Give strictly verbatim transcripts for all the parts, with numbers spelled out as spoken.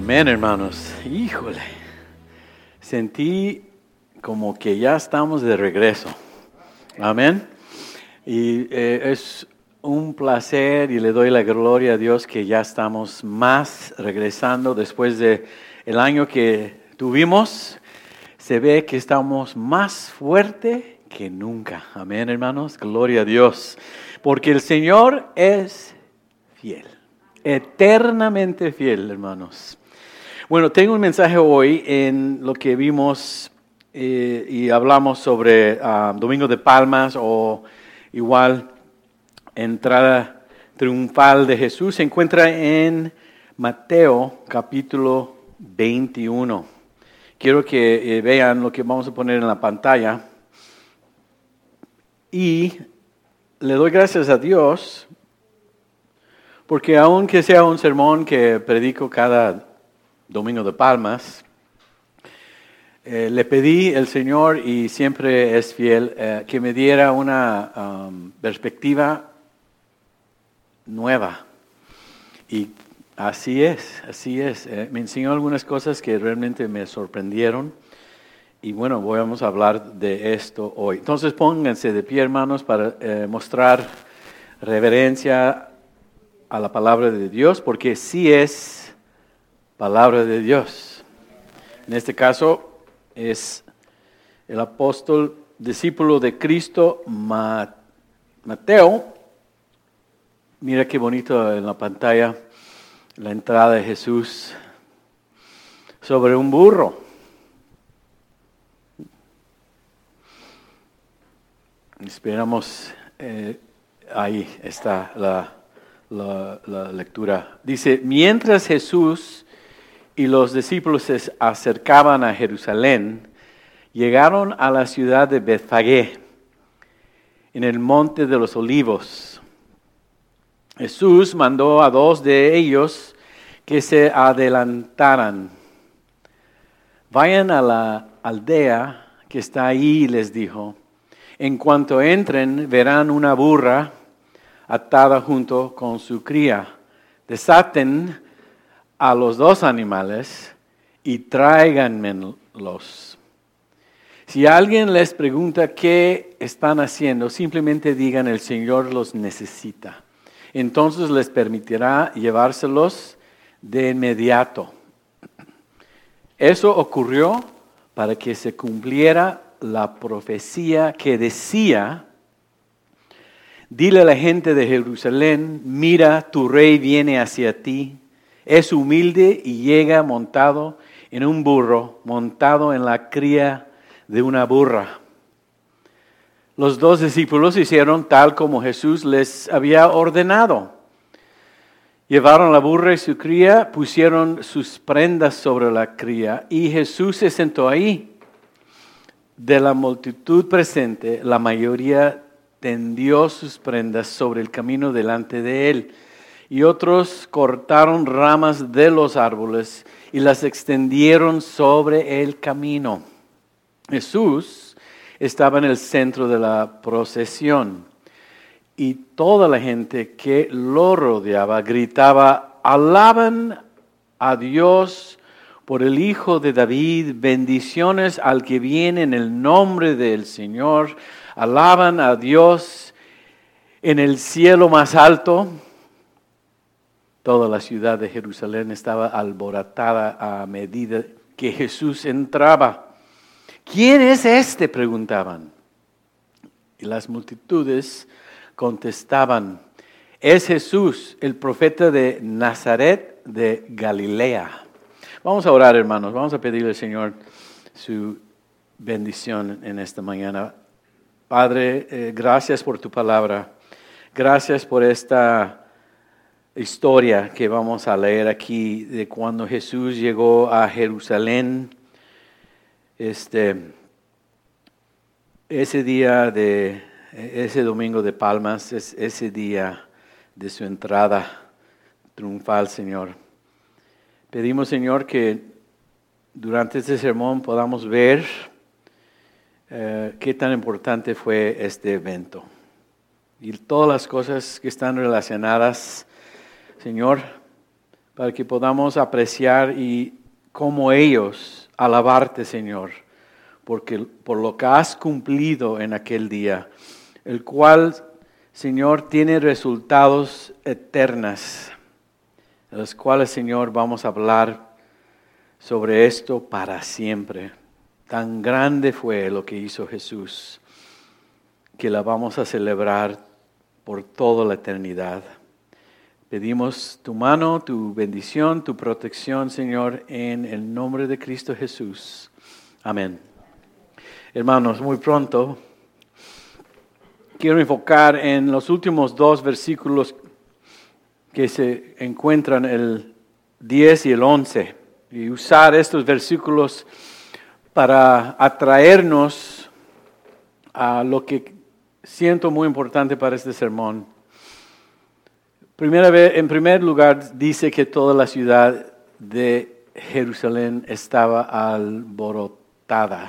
Amén, hermanos. Híjole, sentí como que ya estamos de regreso. Amén. Y eh, es un placer y le doy la gloria a Dios que ya estamos más regresando después de el año que tuvimos. Se ve que estamos más fuerte que nunca. Amén, hermanos. Gloria a Dios. Porque el Señor es fiel. Eternamente fiel, hermanos. Bueno, tengo un mensaje hoy en lo que vimos eh, y hablamos sobre uh, Domingo de Palmas o igual entrada triunfal de Jesús. Se encuentra en Mateo capítulo veintiuno. Quiero que eh, vean lo que vamos a poner en la pantalla. Y le doy gracias a Dios porque aunque sea un sermón que predico cada Domingo de Palmas, eh, le pedí al Señor, y siempre es fiel, eh, que me diera una um, perspectiva nueva. Y así es, así es. Eh, me enseñó algunas cosas que realmente me sorprendieron. Y bueno, vamos a hablar de esto hoy. Entonces pónganse de pie, hermanos, para eh, mostrar reverencia a la palabra de Dios, porque sí es palabra de Dios. En este caso es el apóstol, discípulo de Cristo, Mateo. Mira qué bonito en la pantalla la entrada de Jesús sobre un burro. Esperamos, eh, ahí está la, la, la lectura. Dice, mientras Jesús y los discípulos se acercaban a Jerusalén, llegaron a la ciudad de Betfagé, en el monte de los olivos. Jesús mandó a dos de ellos que se adelantaran. Vayan a la aldea que está ahí, les dijo. En cuanto entren, verán una burra atada junto con su cría. Desaten a los dos animales y tráiganmelos. Si alguien les pregunta qué están haciendo, simplemente digan, el Señor los necesita. Entonces les permitirá llevárselos de inmediato. Eso ocurrió para que se cumpliera la profecía que decía, dile a la gente de Jerusalén, mira, tu rey viene hacia ti. Es humilde y llega montado en un burro, montado en la cría de una burra. Los dos discípulos hicieron tal como Jesús les había ordenado. Llevaron la burra y su cría, pusieron sus prendas sobre la cría y Jesús se sentó ahí. De la multitud presente, la mayoría tendió sus prendas sobre el camino delante de él. Y otros cortaron ramas de los árboles y las extendieron sobre el camino. Jesús estaba en el centro de la procesión y toda la gente que lo rodeaba gritaba, alaban a Dios por el Hijo de David, bendiciones al que viene en el nombre del Señor, alaban a Dios en el cielo más alto. Toda la ciudad de Jerusalén estaba alborotada a medida que Jesús entraba. ¿Quién es este?, preguntaban. Y las multitudes contestaban, es Jesús, el profeta de Nazaret de Galilea. Vamos a orar, hermanos, vamos a pedirle al Señor su bendición en esta mañana. Padre, eh, gracias por tu palabra, gracias por esta historia que vamos a leer aquí de cuando Jesús llegó a Jerusalén. Este, ese día de, ese domingo de Palmas, es ese día de su entrada triunfal, Señor. Pedimos, Señor, que durante este sermón podamos ver eh, qué tan importante fue este evento y todas las cosas que están relacionadas. Señor, para que podamos apreciar y como ellos alabarte, Señor, porque por lo que has cumplido en aquel día, el cual, Señor, tiene resultados eternos, de los cuales, Señor, vamos a hablar sobre esto para siempre. Tan grande fue lo que hizo Jesús, que la vamos a celebrar por toda la eternidad. Pedimos tu mano, tu bendición, tu protección, Señor, en el nombre de Cristo Jesús. Amén. Hermanos, muy pronto quiero enfocar en los últimos dos versículos que se encuentran, el diez y el once, y usar estos versículos para atraernos a lo que siento muy importante para este sermón. Primera vez, en primer lugar, dice que toda la ciudad de Jerusalén estaba alborotada.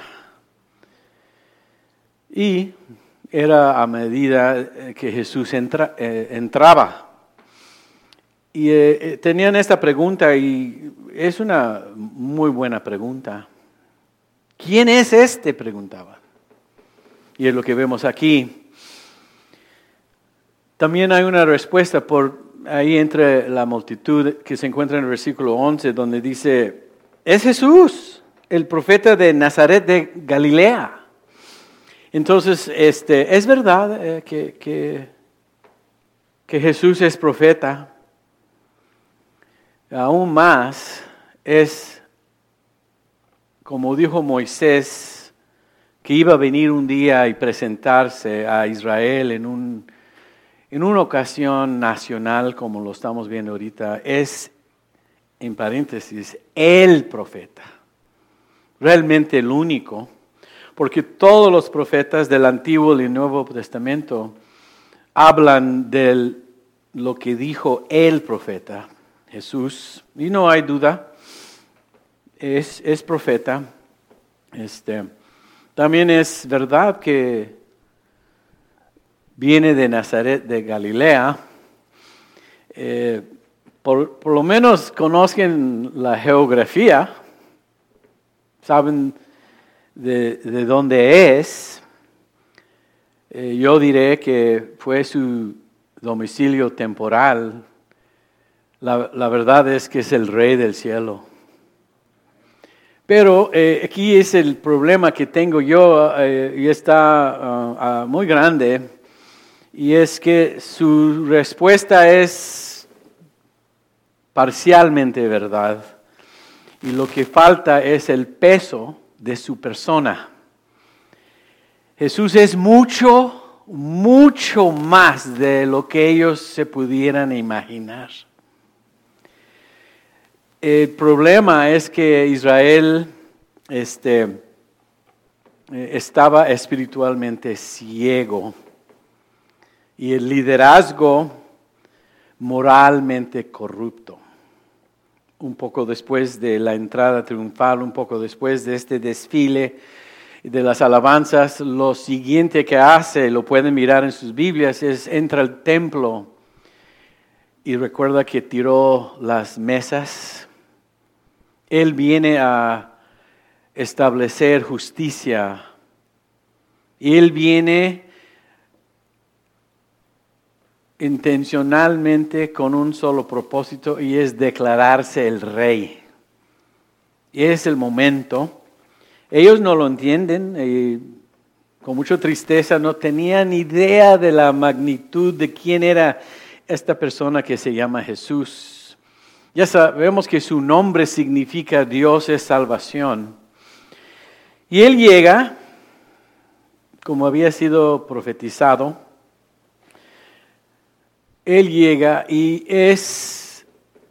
Y era a medida que Jesús entra, eh, entraba. Y eh, tenían esta pregunta, y es una muy buena pregunta. ¿Quién es este?, preguntaban. Y es lo que vemos aquí. También hay una respuesta por ahí entre la multitud que se encuentra en el versículo once, donde dice, es Jesús, el profeta de Nazaret de Galilea. Entonces, este, es verdad eh, que, que, que Jesús es profeta. Aún más, es como dijo Moisés, que iba a venir un día y presentarse a Israel en, un, en una ocasión nacional, como lo estamos viendo ahorita. Es, en paréntesis, el profeta. Realmente el único. Porque todos los profetas del Antiguo y Nuevo Testamento hablan de lo que dijo el profeta, Jesús. Y no hay duda, es, es profeta. Este, también es verdad que viene de Nazaret de Galilea. Eh, por, por lo menos conocen la geografía, saben De, de dónde es. Eh, yo diré que fue su domicilio temporal. La, la verdad es que es el Rey del cielo. Pero eh, aquí es el problema que tengo yo, eh, y está uh, uh, muy grande, y es que su respuesta es parcialmente verdad, y lo que falta es el peso de su persona. Jesús es mucho, mucho más de lo que ellos se pudieran imaginar. El problema es que Israel este, estaba espiritualmente ciego y el liderazgo moralmente corrupto. Un poco después de la entrada triunfal, un poco después de este desfile de las alabanzas, lo siguiente que hace, lo pueden mirar en sus Biblias, es entra al templo y recuerda que tiró las mesas. Él viene a establecer justicia. Él viene intencionalmente con un solo propósito, y es declararse el rey. Y es el momento. Ellos no lo entienden, y con mucha tristeza no tenían idea de la magnitud de quién era esta persona que se llama Jesús. Ya sabemos que su nombre significa Dios es salvación. Y Él llega, como había sido profetizado, Él llega y es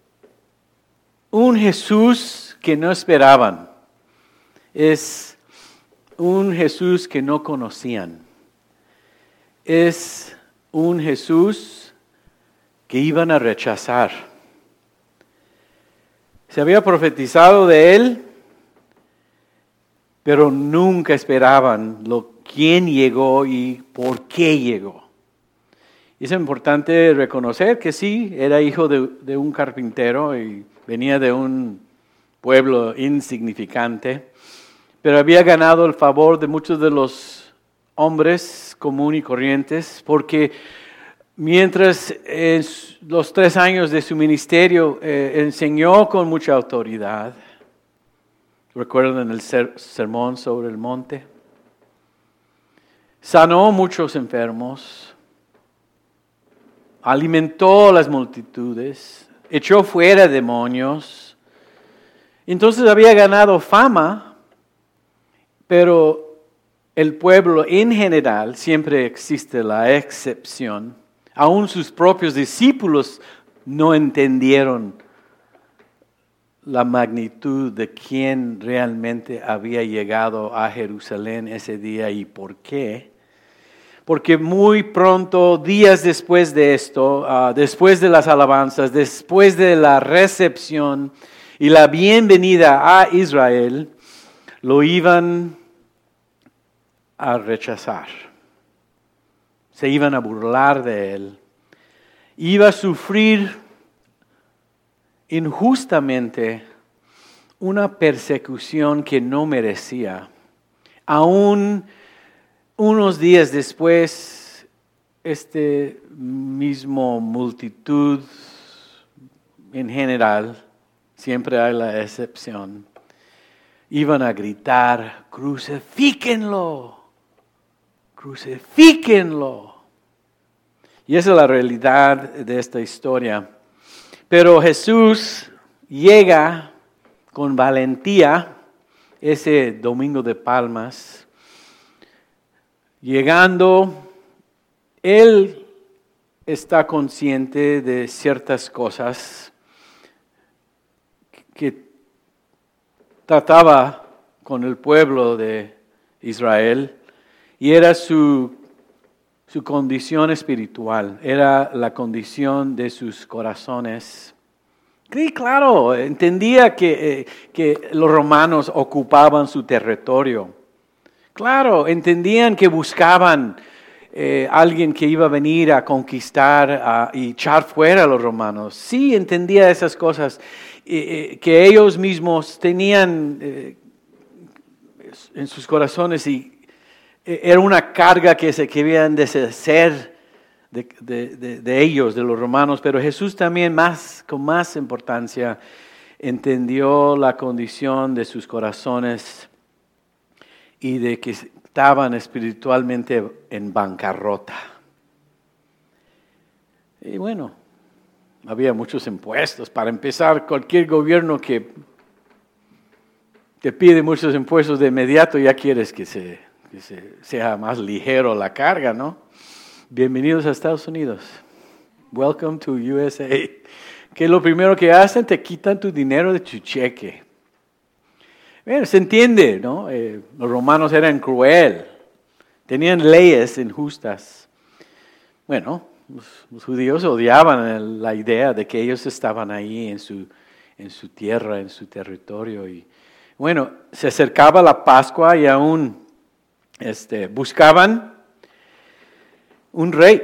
un Jesús que no esperaban. Es un Jesús que no conocían. Es un Jesús que iban a rechazar. Se había profetizado de Él, pero nunca esperaban lo, quién llegó y por qué llegó. Y es importante reconocer que sí, era hijo de, de un carpintero y venía de un pueblo insignificante, pero había ganado el favor de muchos de los hombres comunes y corrientes, porque mientras en los tres años de su ministerio eh, enseñó con mucha autoridad. ¿Recuerdan el ser, sermón sobre el monte? Sanó muchos enfermos, alimentó a las multitudes, echó fuera demonios. Entonces había ganado fama, pero el pueblo en general, siempre existe la excepción, aún sus propios discípulos no entendieron la magnitud de quién realmente había llegado a Jerusalén ese día y por qué. Porque muy pronto, días después de esto, uh, después de las alabanzas, después de la recepción y la bienvenida a Israel, lo iban a rechazar. Se iban a burlar de él. Iba a sufrir injustamente una persecución que no merecía. Aún unos días después, este mismo multitud en general, siempre hay la excepción, iban a gritar, crucifíquenlo, crucifíquenlo. Y esa es la realidad de esta historia. Pero Jesús llega con valentía ese domingo de Palmas. Llegando, Él está consciente de ciertas cosas que trataba con el pueblo de Israel y era su, su condición espiritual, era la condición de sus corazones. Sí, claro, entendía que, eh, que los romanos ocupaban su territorio. Claro, entendían que buscaban eh, alguien que iba a venir a conquistar uh, y echar fuera a los romanos. Sí, entendía esas cosas, eh, eh, que ellos mismos tenían eh, en sus corazones y eh, era una carga que se querían deshacer De, de, de, de ellos, de los romanos, pero Jesús también más, con más importancia entendió la condición de sus corazones y de que estaban espiritualmente en bancarrota. Y bueno, había muchos impuestos. Para empezar, cualquier gobierno que te pide muchos impuestos de inmediato ya quieres que, se, que se, sea más ligero la carga, ¿no? Bienvenidos a Estados Unidos. Welcome to U S A. Que lo primero que hacen, te quitan tu dinero de tu cheque. Bueno, se entiende, ¿no? Eh, los romanos eran cruel. Tenían leyes injustas. Bueno, los, los judíos odiaban la idea de que ellos estaban ahí en su, en su tierra, en su territorio. Y bueno, se acercaba la Pascua y aún este, buscaban un rey.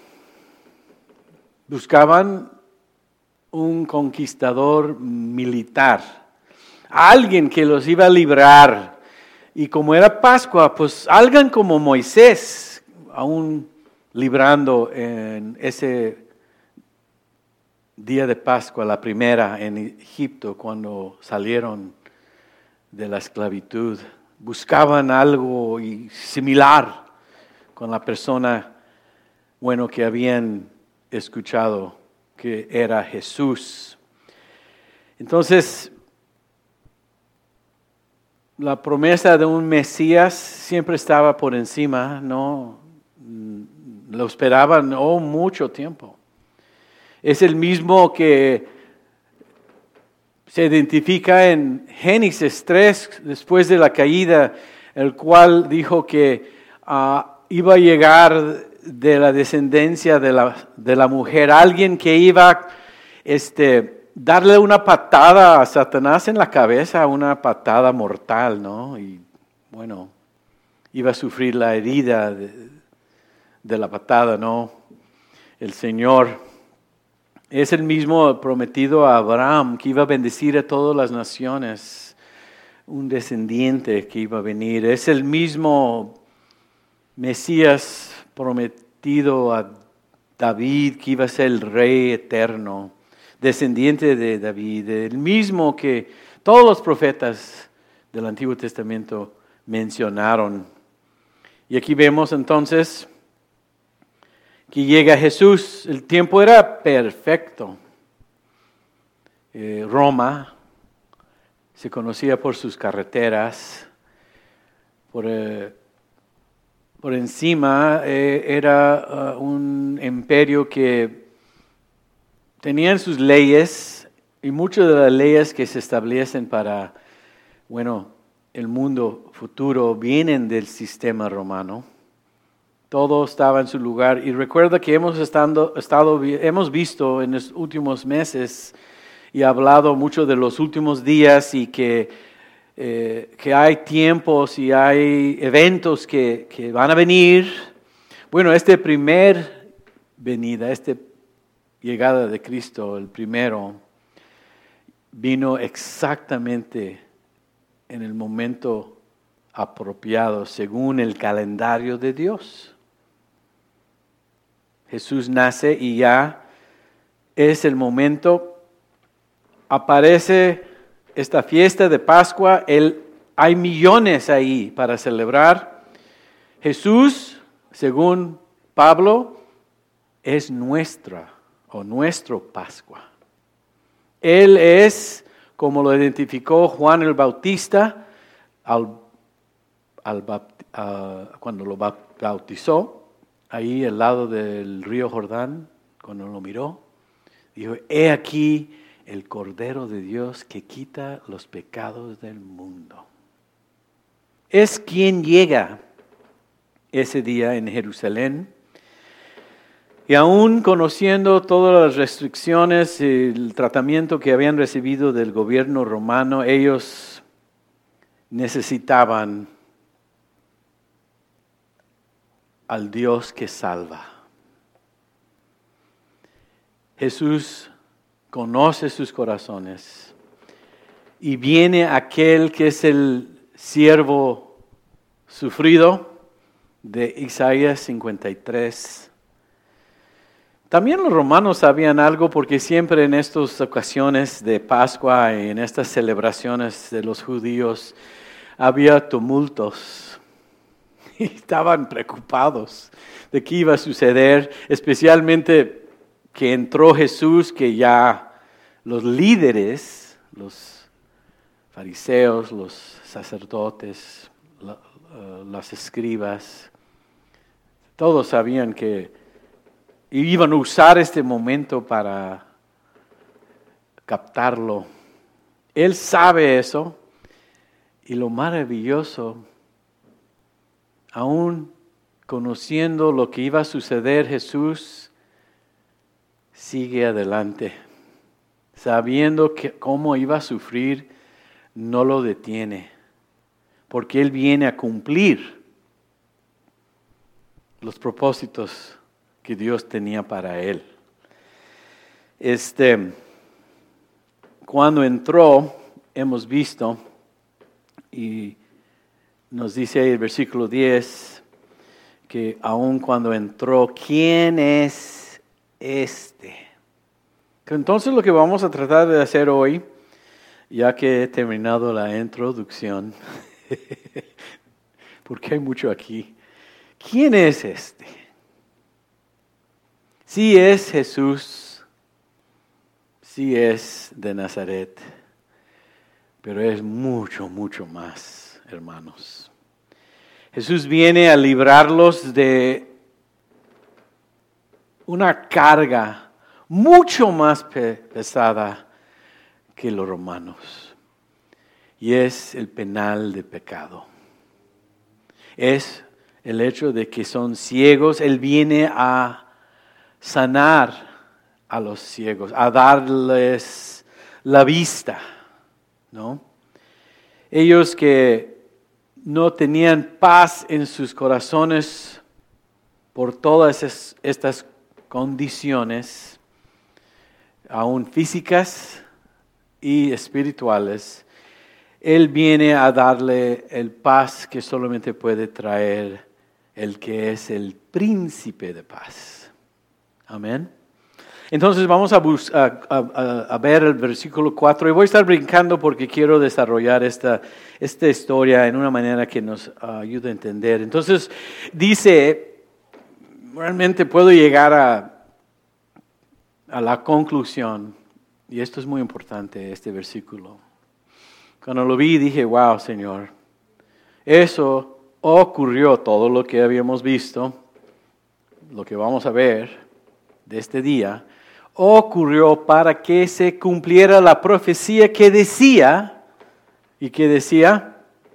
Buscaban un conquistador militar, alguien que los iba a librar. Y como era Pascua, pues alguien como Moisés, aún librando en ese día de Pascua, la primera en Egipto, cuando salieron de la esclavitud. Buscaban algo similar con la persona bueno que habían escuchado que era Jesús. Entonces, la promesa de un Mesías siempre estaba por encima, ¿no? Lo esperaban oh, mucho tiempo. Es el mismo que se identifica en Génesis tres, después de la caída, el cual dijo que uh, iba a llegar de la descendencia de la, de la mujer, alguien que iba este, darle una patada a Satanás en la cabeza, una patada mortal, ¿no? Y bueno, iba a sufrir la herida de, de la patada, ¿no? el Señor. Es el mismo prometido a Abraham que iba a bendecir a todas las naciones, un descendiente que iba a venir. Es el mismo Mesías prometido a David que iba a ser el rey eterno, descendiente de David, el mismo que todos los profetas del Antiguo Testamento mencionaron. Y aquí vemos entonces que llega Jesús. El tiempo era perfecto. Eh, Roma se conocía por sus carreteras. Por, eh, por encima eh, era uh, un imperio que tenía sus leyes, y muchas de las leyes que se establecen para, bueno, el mundo futuro vienen del sistema romano. Todo estaba en su lugar. Y recuerda que hemos, estado, estado, hemos visto en los últimos meses y hablado mucho de los últimos días y que, eh, que hay tiempos y hay eventos que, que van a venir. Bueno, este primer venida, esta llegada de Cristo, el primero, vino exactamente en el momento apropiado, según el calendario de Dios. Jesús nace y ya es el momento. Aparece esta fiesta de Pascua. El, hay millones ahí para celebrar. Jesús, según Pablo, es nuestra o nuestro Pascua. Él es, como lo identificó Juan el Bautista, al, al, uh, cuando lo bautizó, ahí al lado del río Jordán, cuando lo miró, dijo, he aquí el Cordero de Dios que quita los pecados del mundo. Es quien llega ese día en Jerusalén. Y aún conociendo todas las restricciones y el tratamiento que habían recibido del gobierno romano, ellos necesitaban al Dios que salva. Jesús conoce sus corazones y viene aquel que es el siervo sufrido de Isaías cincuenta y tres. También los romanos sabían algo porque siempre en estas ocasiones de Pascua y en estas celebraciones de los judíos había tumultos y estaban preocupados de qué iba a suceder, especialmente que entró Jesús, que ya los líderes, los fariseos, los sacerdotes, las escribas, todos sabían que y iban a usar este momento para captarlo. Él sabe eso. Y lo maravilloso, aún conociendo lo que iba a suceder, Jesús sigue adelante. Sabiendo que cómo iba a sufrir, no lo detiene. Porque Él viene a cumplir los propósitos que Dios tenía para él. Este, cuando entró, hemos visto, y nos dice ahí el versículo diez, que aun cuando entró, ¿quién es este? Entonces lo que vamos a tratar de hacer hoy, ya que he terminado la introducción, porque hay mucho aquí, ¿quién es este? Sí es Jesús, sí es de Nazaret, pero es mucho, mucho más, hermanos. Jesús viene a librarlos de una carga mucho más pesada que los romanos, y es el penal de pecado. Es el hecho de que son ciegos. Él viene a sanar a los ciegos, a darles la vista, ¿no? Ellos que no tenían paz en sus corazones por todas estas condiciones, aún físicas y espirituales, Él viene a darle el paz que solamente puede traer el que es el príncipe de paz. Amén. Entonces vamos a, bus- a, a, a ver el versículo cuatro y voy a estar brincando porque quiero desarrollar esta, esta historia en una manera que nos uh, ayude a entender. Entonces dice, realmente puedo llegar a, a la conclusión, y esto es muy importante, este versículo. Cuando lo vi dije, wow, Señor, eso ocurrió, todo lo que habíamos visto, lo que vamos a ver de este día, ocurrió para que se cumpliera la profecía que decía, y que decía,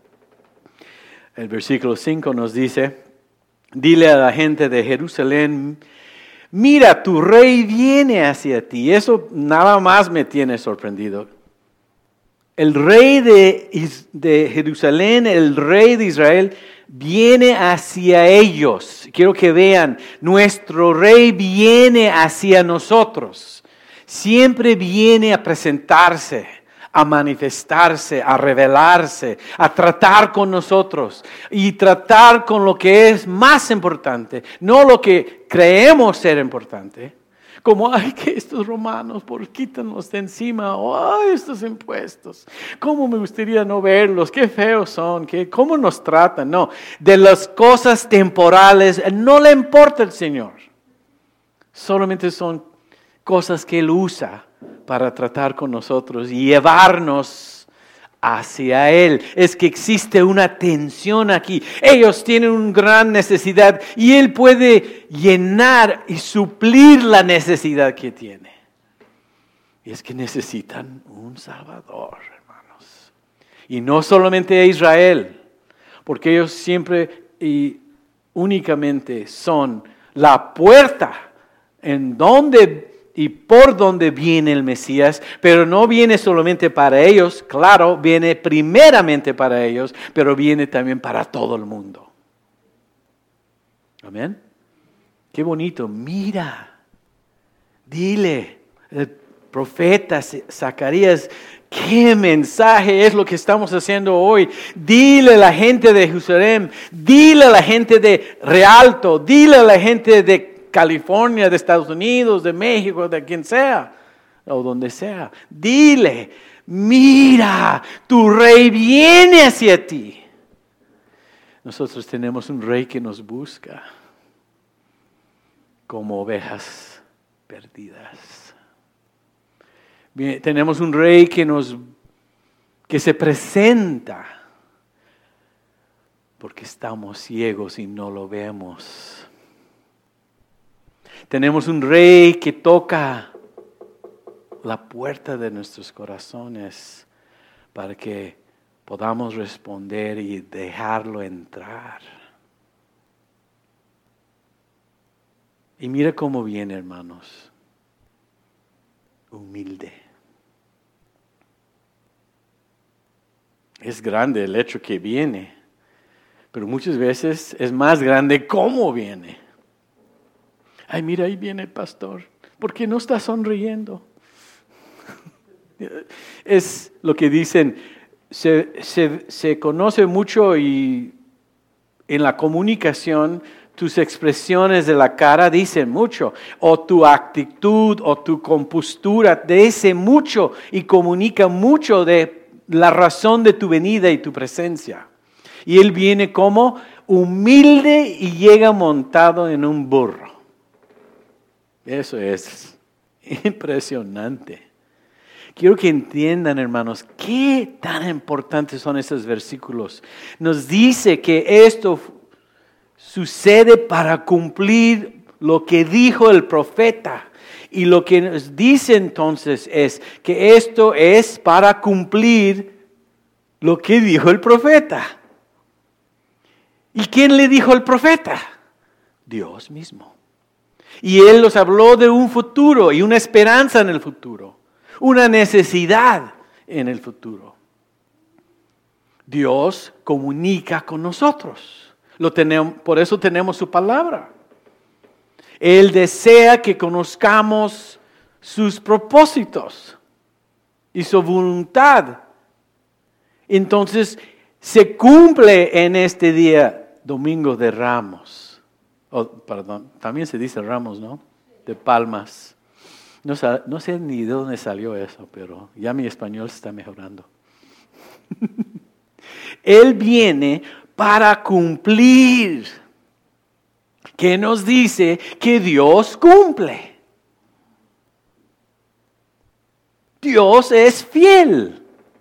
el versículo cinco nos dice, dile a la gente de Jerusalén, mira, tu rey viene hacia ti. Eso nada más me tiene sorprendido. El rey de, de Jerusalén, el rey de Israel, viene hacia ellos. Quiero que vean, nuestro rey viene hacia nosotros. Siempre viene a presentarse, a manifestarse, a revelarse, a tratar con nosotros y tratar con lo que es más importante, no lo que creemos ser importante. Como, ay, que estos romanos, por quítanos de encima, o ay, estos impuestos. ¿Cómo me gustaría no verlos? Qué feos son, qué, cómo nos tratan. No, de las cosas temporales no le importa al Señor. Solamente son cosas que Él usa para tratar con nosotros y llevarnos hacia Él. Es que existe una tensión aquí. Ellos tienen una gran necesidad y Él puede llenar y suplir la necesidad que tiene. Y es que necesitan un Salvador, hermanos. Y no solamente a Israel, porque ellos siempre y únicamente son la puerta en donde y por donde viene el Mesías, pero no viene solamente para ellos, claro, viene primeramente para ellos, pero viene también para todo el mundo. Amén. Qué bonito, mira, dile, el profeta Zacarías, qué mensaje es lo que estamos haciendo hoy. Dile a la gente de Jerusalén, dile a la gente de Rialto, dile a la gente de California, de Estados Unidos, de México, de quien sea, o donde sea. Dile, mira, tu rey viene hacia ti. Nosotros tenemos un rey que nos busca como ovejas perdidas. Bien, tenemos un rey que nos, que se presenta porque estamos ciegos y no lo vemos. Tenemos un rey que toca la puerta de nuestros corazones para que podamos responder y dejarlo entrar. Y mira cómo viene, hermanos. Humilde. Es grande el hecho que viene, pero muchas veces es más grande cómo viene. Ay, mira, ahí viene el pastor. ¿Por qué no está sonriendo? Es lo que dicen, se, se, se conoce mucho y en la comunicación tus expresiones de la cara dicen mucho, o tu actitud o tu compostura dice mucho y comunica mucho de la razón de tu venida y tu presencia. Y Él viene como humilde y llega montado en un burro. Eso es impresionante. Quiero que entiendan, hermanos, qué tan importantes son estos versículos. Nos dice que esto sucede para cumplir lo que dijo el profeta. Y lo que nos dice entonces es que esto es para cumplir lo que dijo el profeta. ¿Y quién le dijo el profeta? Dios mismo. Y Él nos habló de un futuro y una esperanza en el futuro, una necesidad en el futuro. Dios comunica con nosotros. Lo tenemos, por eso tenemos su palabra. Él desea que conozcamos sus propósitos y su voluntad. Entonces, se cumple en este día, Domingo de Ramos. Oh, perdón, también se dice Ramos, ¿no? De Palmas. No, no sé ni de dónde salió eso, pero ya mi español se está mejorando. Él viene para cumplir. ¿Qué nos dice? Que Dios cumple. Dios es fiel.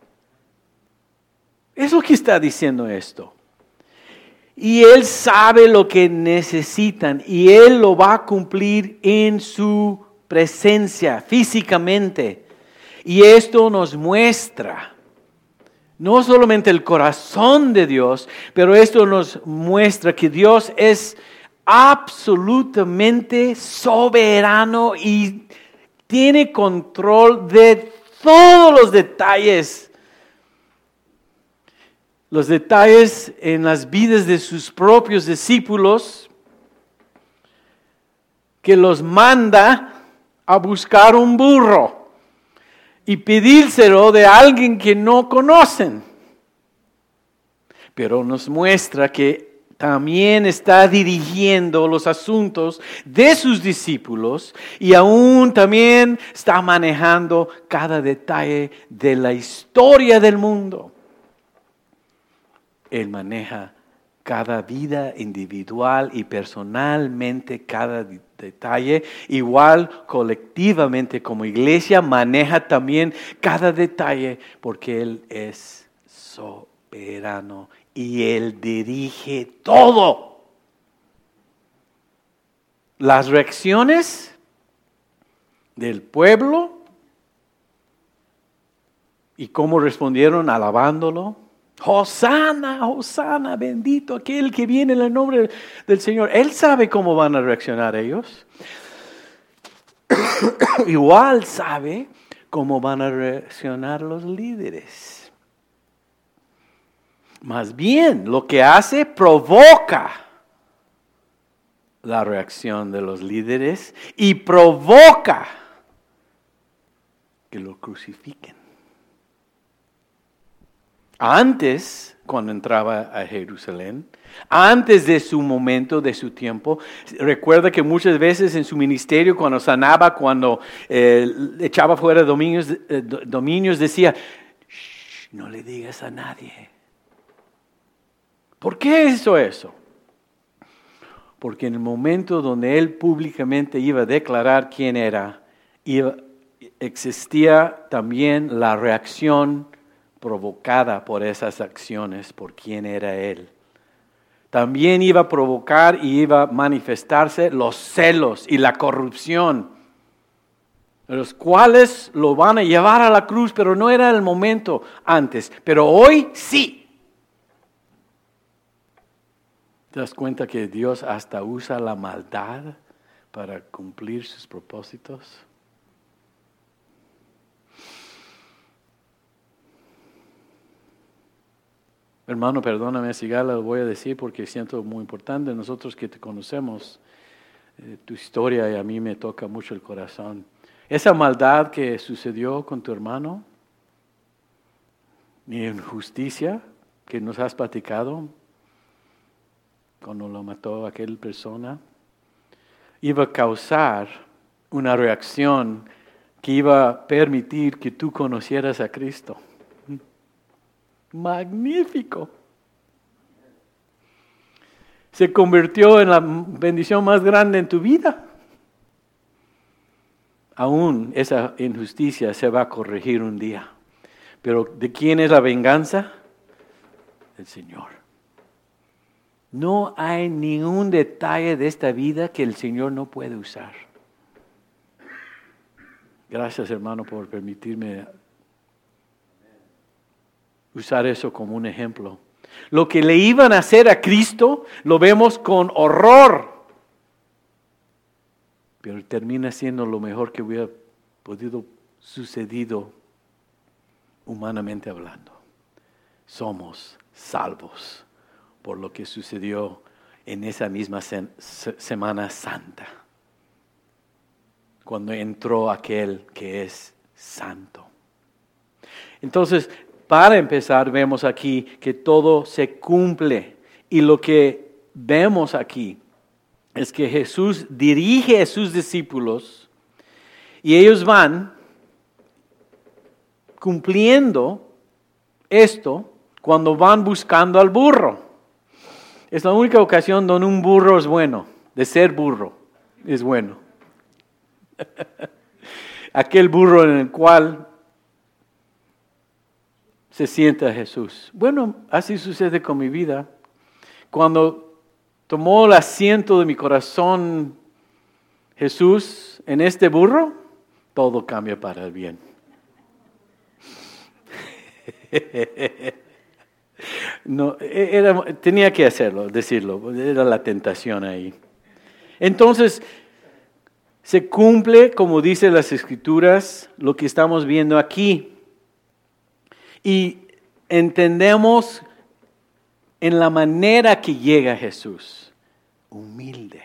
Es lo que está diciendo esto. Y Él sabe lo que necesitan y Él lo va a cumplir en su presencia, físicamente. Y esto nos muestra no solamente el corazón de Dios, pero esto nos muestra que Dios es absolutamente soberano y tiene control de todos los detalles. Los detalles en las vidas de sus propios discípulos, que los manda a buscar un burro y pedírselo de alguien que no conocen. Pero nos muestra que también está dirigiendo los asuntos de sus discípulos y aún también está manejando cada detalle de la historia del mundo. Él maneja cada vida individual y personalmente cada detalle. Igual colectivamente como iglesia maneja también cada detalle porque Él es soberano y Él dirige todo. Las reacciones del pueblo y cómo respondieron alabándolo. Hosana, Hosana, bendito aquel que viene en el nombre del Señor. Él sabe cómo van a reaccionar ellos. Igual sabe cómo van a reaccionar los líderes. Más bien, lo que hace provoca la reacción de los líderes y provoca que lo crucifiquen. Antes, cuando entraba a Jerusalén, antes de su momento, de su tiempo, recuerda que muchas veces en su ministerio, cuando sanaba, cuando eh, echaba fuera dominios, eh, dominios decía, no le digas a nadie. ¿Por qué hizo eso? Porque en el momento donde él públicamente iba a declarar quién era, iba, existía también la reacción provocada por esas acciones, por quién era él. También iba a provocar y iba a manifestarse los celos y la corrupción, los cuales lo van a llevar a la cruz, pero no era el momento antes, pero hoy sí. ¿Te das cuenta que Dios hasta usa la maldad para cumplir sus propósitos? Hermano, perdóname si ya lo voy a decir porque siento muy importante. Nosotros que te conocemos, eh, tu historia y a mí me toca mucho el corazón. Esa maldad que sucedió con tu hermano, y injusticia que nos has platicado cuando lo mató aquella persona, iba a causar una reacción que iba a permitir que tú conocieras a Cristo. Magnífico. Se convirtió en la bendición más grande en tu vida. Aún esa injusticia se va a corregir un día. Pero ¿de quién es la venganza? Del Señor. No hay ningún detalle de esta vida que el Señor no puede usar. Gracias, hermano, por permitirme usar eso como un ejemplo. Lo que le iban a hacer a Cristo lo vemos con horror, pero termina siendo lo mejor que hubiera podido sucedido humanamente hablando. Somos salvos por lo que sucedió en esa misma Semana Santa. cuando entró aquel que es santo. Entonces, para empezar, vemos aquí que todo se cumple. Y lo que vemos aquí es que Jesús dirige a sus discípulos y ellos van cumpliendo esto cuando van buscando al burro. Es la única ocasión donde un burro es bueno, de ser burro es bueno. Aquel burro en el cual se sienta Jesús. Bueno, así sucede con mi vida. Cuando tomó el asiento de mi corazón Jesús en este burro, todo cambia para el bien. No, era, tenía que hacerlo, decirlo, era la tentación ahí. Entonces, se cumple, como dicen las Escrituras, lo que estamos viendo aquí. Y entendemos en la manera que llega Jesús, humilde.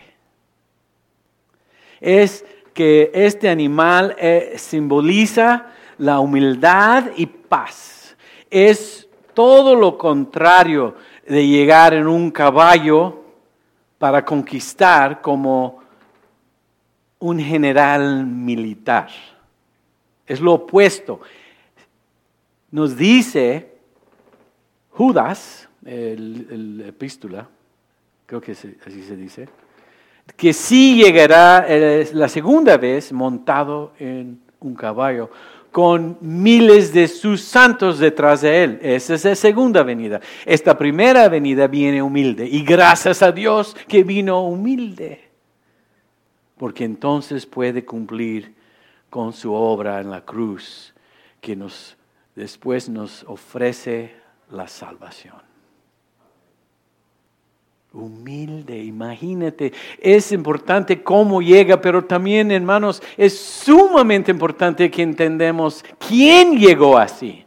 Es que este animal eh, simboliza la humildad y paz. Es todo lo contrario de llegar en un caballo para conquistar como un general militar. Es lo opuesto. Nos dice Judas, el, el epístola, creo que así se dice, que sí llegará la segunda vez montado en un caballo, con miles de sus santos detrás de él. Esa es la segunda venida. Esta primera venida viene humilde, y gracias a Dios que vino humilde, porque entonces puede cumplir con su obra en la cruz, que nos después nos ofrece la salvación. Humilde, imagínate, es importante cómo llega, pero también, hermanos, es sumamente importante que entendamos quién llegó así.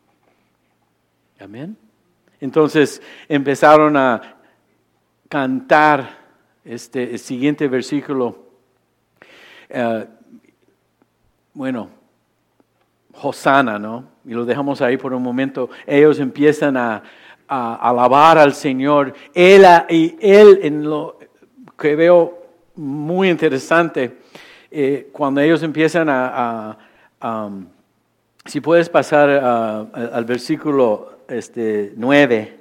Amén. Entonces empezaron a cantar este el siguiente versículo. Uh, bueno, Hosana, ¿no? Y lo dejamos ahí por un momento. Ellos empiezan a, a alabar al Señor. Él, y él, en lo que veo muy interesante, eh, cuando ellos empiezan a, a um, si puedes pasar uh, al versículo este, nueve.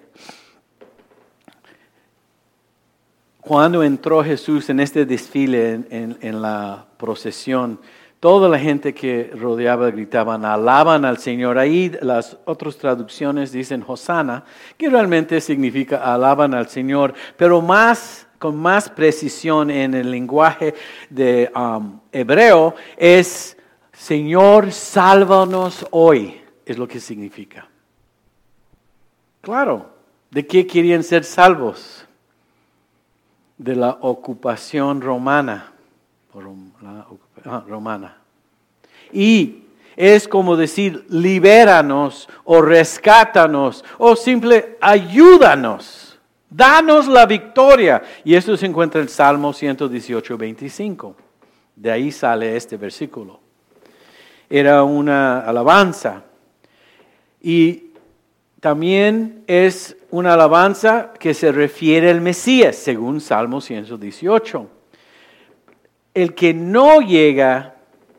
Cuando entró Jesús en este desfile, en, en, en la procesión, toda la gente que rodeaba gritaban, alaban al Señor. Ahí las otras traducciones dicen Hosana, que realmente significa alaban al Señor, pero más, con más precisión en el lenguaje de um, hebreo es Señor, sálvanos hoy, es lo que significa. Claro, ¿de qué querían ser salvos? De la ocupación romana. romana. Y es como decir, libéranos o rescátanos o simple ayúdanos, danos la victoria. Y esto se encuentra en Salmo ciento dieciocho, veinticinco. De ahí sale este versículo. Era una alabanza. Y también es una alabanza que se refiere al Mesías, según Salmo ciento dieciocho. El que no llega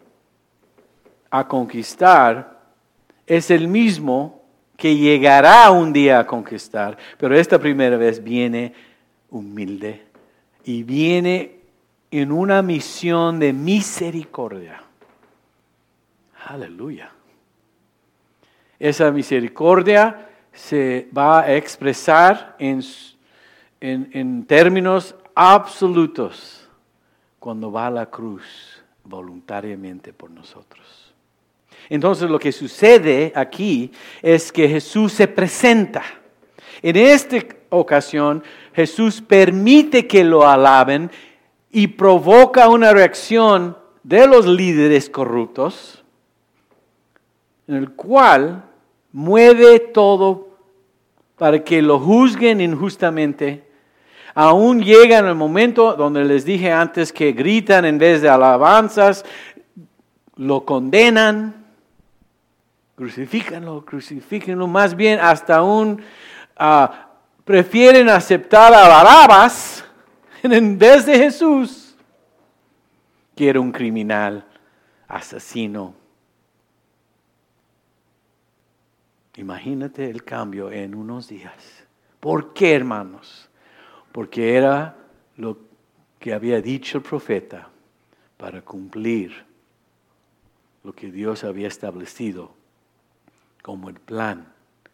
a conquistar es el mismo que llegará un día a conquistar, pero esta primera vez viene humilde y viene en una misión de misericordia. Aleluya. Esa misericordia se va a expresar en, en, en términos absolutos cuando va a la cruz voluntariamente por nosotros. Entonces lo que sucede aquí es que Jesús se presenta. En esta ocasión Jesús permite que lo alaben y provoca una reacción de los líderes corruptos, en el cual mueve todo para que lo juzguen injustamente, Aún llega en el momento donde les dije antes que gritan en vez de alabanzas, lo condenan, crucifícanlo, crucifíquenlo, más bien hasta aún uh, prefieren aceptar a Barrabás en vez de Jesús, que era un criminal, asesino. Imagínate el cambio en unos días. ¿Por qué, hermanos? Porque era lo que había dicho el profeta para cumplir lo que Dios había establecido como el plan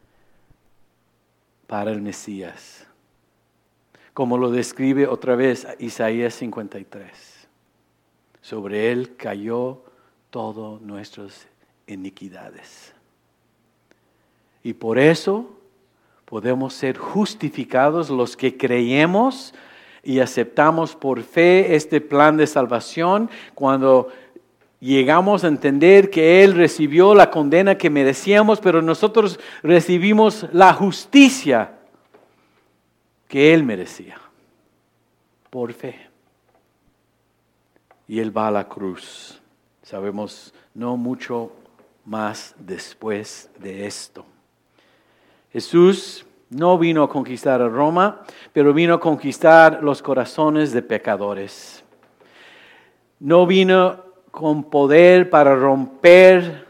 para el Mesías. Como lo describe otra vez Isaías cincuenta y tres. Sobre él cayó todas nuestras iniquidades. Y por eso podemos ser justificados los que creemos y aceptamos por fe este plan de salvación cuando llegamos a entender que Él recibió la condena que merecíamos, pero nosotros recibimos la justicia que Él merecía por fe. Y Él va a la cruz. Sabemos no mucho más después de esto. Jesús no vino a conquistar a Roma, pero vino a conquistar los corazones de pecadores. No vino con poder para romper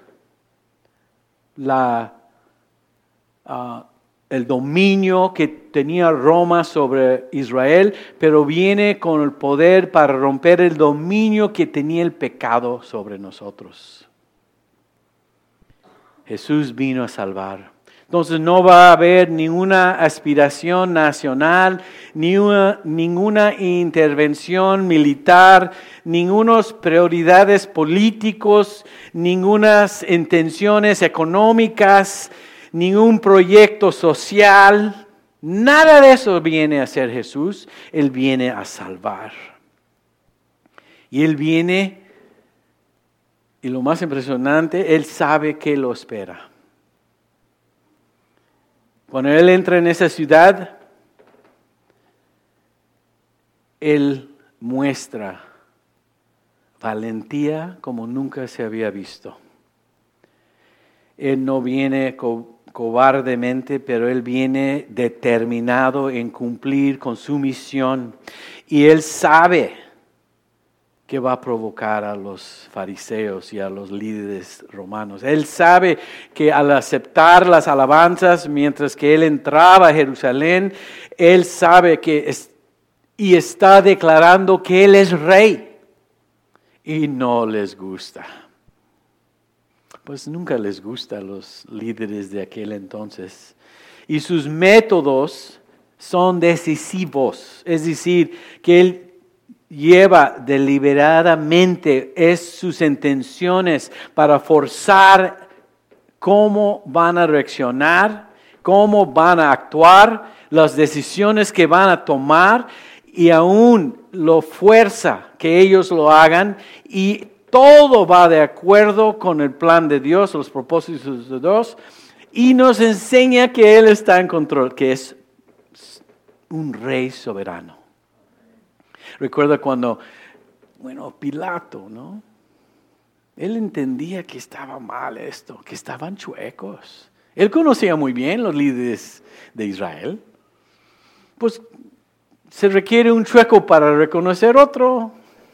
la, uh, el dominio que tenía Roma sobre Israel, pero viene con el poder para romper el dominio que tenía el pecado sobre nosotros. Jesús vino a salvar. Entonces no va a haber ninguna aspiración nacional, ni una, ninguna intervención militar, ningunas prioridades políticos, ningunas intenciones económicas, ningún proyecto social. Nada de eso viene a hacer Jesús. Él viene a salvar. Y Él viene, y lo más impresionante, Él sabe que lo espera. Cuando Él entra en esa ciudad, Él muestra valentía como nunca se había visto. Él no viene co- cobardemente, pero Él viene determinado en cumplir con su misión. Y Él sabe que va a provocar a los fariseos y a los líderes romanos. Él sabe que al aceptar las alabanzas, mientras que Él entraba a Jerusalén, Él sabe que es, y está declarando que Él es rey. Y no les gusta. Pues nunca les gusta a los líderes de aquel entonces. Y sus métodos son decisivos. Es decir, que Él lleva deliberadamente es sus intenciones para forzar cómo van a reaccionar, cómo van a actuar, las decisiones que van a tomar, y aún lo fuerza que ellos lo hagan, y todo va de acuerdo con el plan de Dios, los propósitos de Dios, y nos enseña que Él está en control, que es un rey soberano. Recuerda cuando, bueno, Pilato, ¿no? Él entendía que estaba mal esto, que estaban chuecos. Él conocía muy bien los líderes de Israel. Pues se requiere un chueco para reconocer otro.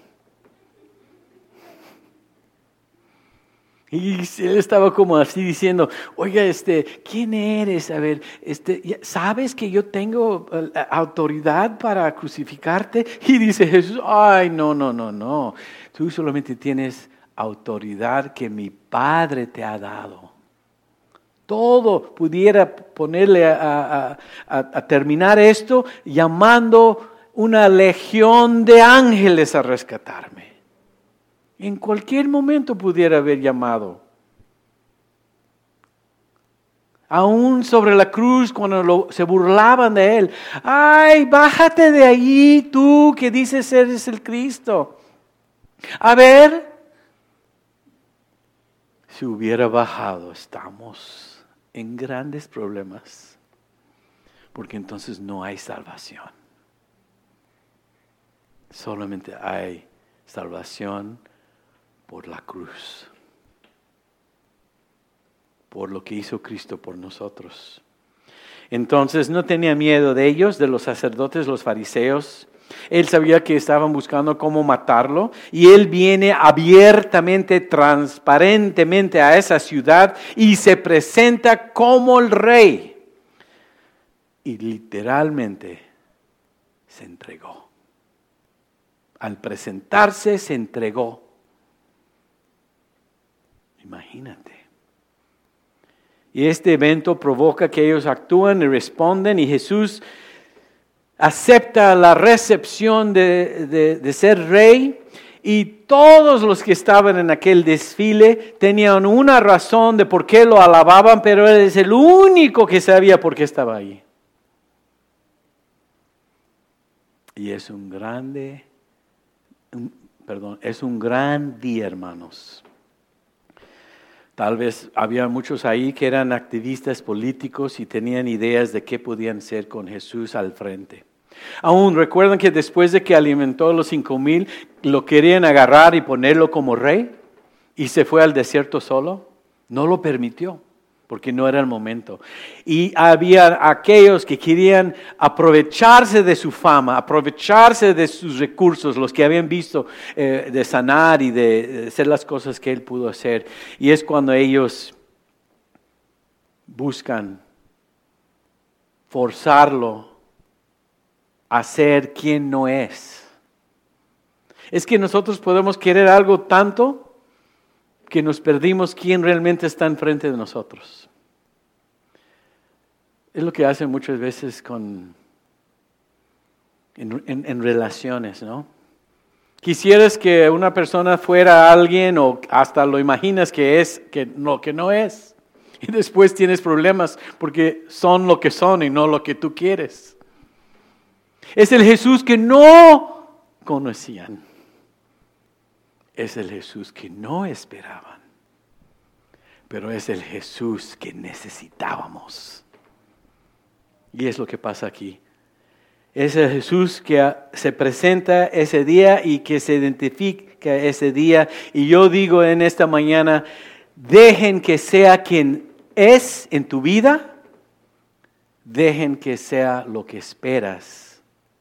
Y él estaba como así diciendo, oiga, este, ¿quién eres? A ver, este, ¿sabes que yo tengo uh, autoridad para crucificarte? Y dice Jesús, ay, no, no, no, no. Tú solamente tienes autoridad que mi Padre te ha dado. Todo pudiera ponerle a, a, a, a terminar esto llamando una legión de ángeles a rescatarme. En cualquier momento pudiera haber llamado. Aún sobre la cruz, cuando lo, se burlaban de Él. ¡Ay, bájate de allí, tú que dices eres el Cristo! A ver, si hubiera bajado, estamos en grandes problemas. Porque entonces no hay salvación. Solamente hay salvación por la cruz, por lo que hizo Cristo por nosotros. Entonces no tenía miedo de ellos, de los sacerdotes, los fariseos. Él sabía que estaban buscando cómo matarlo y él viene abiertamente, transparentemente a esa ciudad y se presenta como el rey. Y literalmente se entregó. Al presentarse se entregó. Imagínate. Y este evento provoca que ellos actúan y responden y Jesús acepta la recepción de, de, de ser rey y todos los que estaban en aquel desfile tenían una razón de por qué lo alababan, pero él es el único que sabía por qué estaba ahí. Y es un grande, un, perdón, es un gran día, hermanos. Tal vez había muchos ahí que eran activistas políticos y tenían ideas de qué podían ser con Jesús al frente. Aún recuerdan que después de que alimentó a los cinco mil, lo querían agarrar y ponerlo como rey y se fue al desierto solo. No lo permitió porque no era el momento. Y había aquellos que querían aprovecharse de su fama, aprovecharse de sus recursos, los que habían visto eh, de sanar y de, de hacer las cosas que él pudo hacer. Y es cuando ellos buscan forzarlo a ser quien no es. Es que nosotros podemos querer algo tanto que nos perdimos quién realmente está enfrente de nosotros. Es lo que hacen muchas veces con, en, en, en relaciones, ¿no? Quisieras que una persona fuera alguien o hasta lo imaginas que es, que no, que no es. Y después tienes problemas porque son lo que son y no lo que tú quieres. Es el Jesús que no conocían. Es el Jesús que no esperaban, pero es el Jesús que necesitábamos. Y es lo que pasa aquí. Es el Jesús que se presenta ese día y que se identifica ese día. Y yo digo en esta mañana, dejen que sea quien es en tu vida, dejen que sea lo que esperas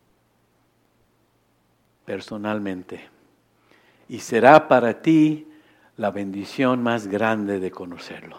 personalmente. Y será para ti la bendición más grande de conocerlo.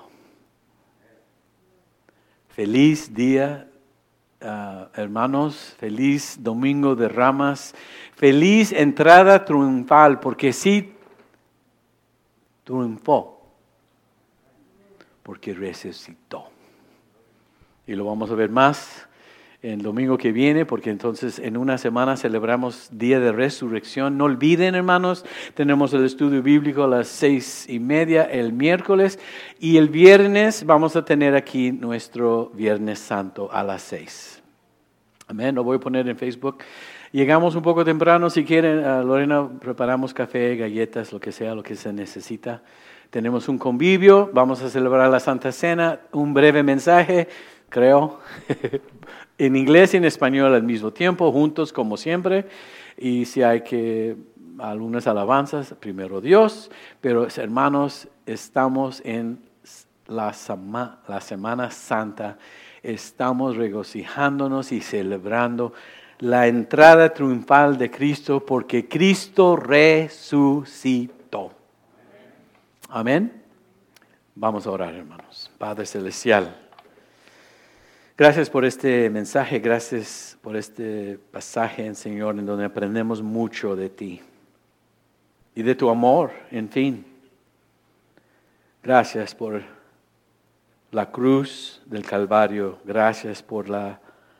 Feliz día, uh, hermanos. Feliz Domingo de Ramas. Feliz entrada triunfal, porque sí triunfó. Porque resucitó. Y lo vamos a ver más el domingo que viene, porque entonces en una semana celebramos Día de Resurrección. No olviden, hermanos, tenemos el estudio bíblico a las seis y media el miércoles y el viernes vamos a tener aquí nuestro Viernes Santo a las seis. Amén, lo voy a poner en Facebook. Llegamos un poco temprano, si quieren, uh, Lorena, preparamos café, galletas, lo que sea, lo que se necesita. Tenemos un convivio, vamos a celebrar la Santa Cena, un breve mensaje, creo, en inglés y en español al mismo tiempo, juntos como siempre. Y si hay que algunas alabanzas, primero Dios, pero hermanos, estamos en la, sama, la Semana Santa, estamos regocijándonos y celebrando la entrada triunfal de Cristo porque Cristo resucitó. Amén. Vamos a orar, hermanos. Padre Celestial, gracias por este mensaje, gracias por este pasaje, Señor, en donde aprendemos mucho de ti y de tu amor, en fin. Gracias por la cruz del Calvario, gracias por la,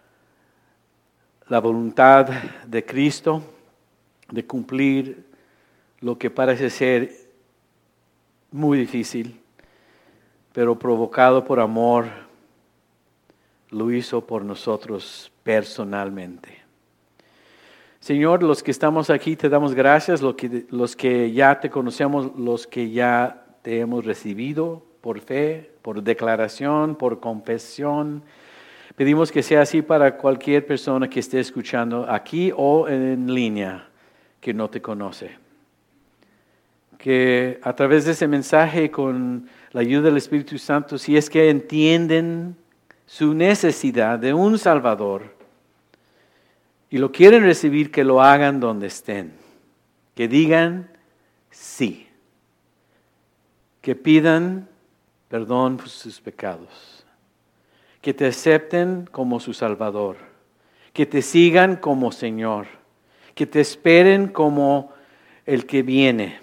la voluntad de Cristo de cumplir lo que parece ser muy difícil, pero provocado por amor, lo hizo por nosotros personalmente. Señor, los que estamos aquí te damos gracias, los que, los que ya te conocemos, los que ya te hemos recibido por fe, por declaración, por confesión. Pedimos que sea así para cualquier persona que esté escuchando aquí o en línea. que no te conoce. Que a través de ese mensaje, con la ayuda del Espíritu Santo, si es que entienden su necesidad de un Salvador y lo quieren recibir, que lo hagan donde estén. Que digan sí. Que pidan perdón por sus pecados. Que te acepten como su Salvador. Que te sigan como Señor. Que te esperen como el que viene.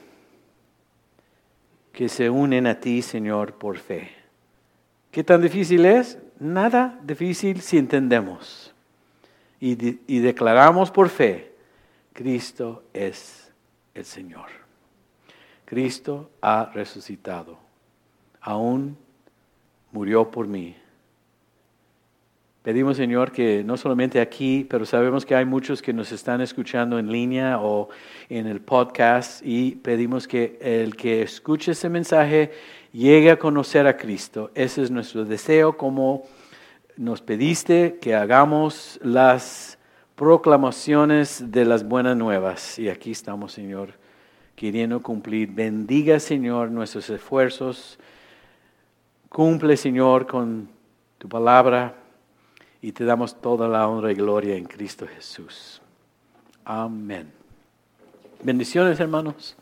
Que se unen a ti, Señor, por fe. ¿Qué tan difícil es? Nada difícil si entendemos. Y, de, y declaramos por fe, Cristo es el Señor. Cristo ha resucitado. Aún murió por mí. Pedimos, Señor, que no solamente aquí, pero sabemos que hay muchos que nos están escuchando en línea o en el podcast, y pedimos que el que escuche ese mensaje llegue a conocer a Cristo. Ese es nuestro deseo, como nos pediste que hagamos las proclamaciones de las buenas nuevas. Y aquí estamos, Señor, queriendo cumplir. Bendiga, Señor, nuestros esfuerzos. Cumple, Señor, con tu palabra. Y te damos toda la honra y gloria en Cristo Jesús. Amén. Bendiciones, hermanos.